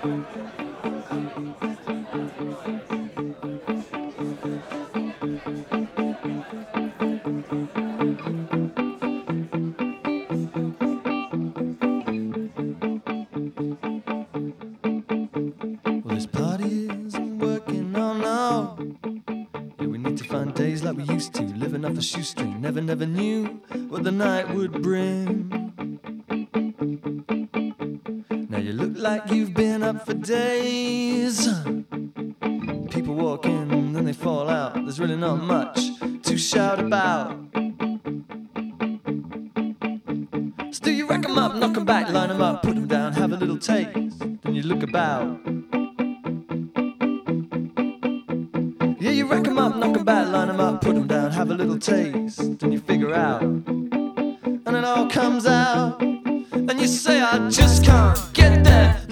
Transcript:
Well, this party isn't working, oh no. Yeah, we need to find days like we used to, living off a shoestring. Never knew what the night would bring. Now you look like you've been up for days. People walk in, then they fall out. There's really not much to shout about. So do you rack 'em up, knock 'em back, line 'em up, put 'em down, have a little taste, then you look about. Yeah, you rack 'em up, knock 'em back, line 'em up, put 'em down, have a little taste, then you figure out. And it all comes out, and you say, I just can't get there.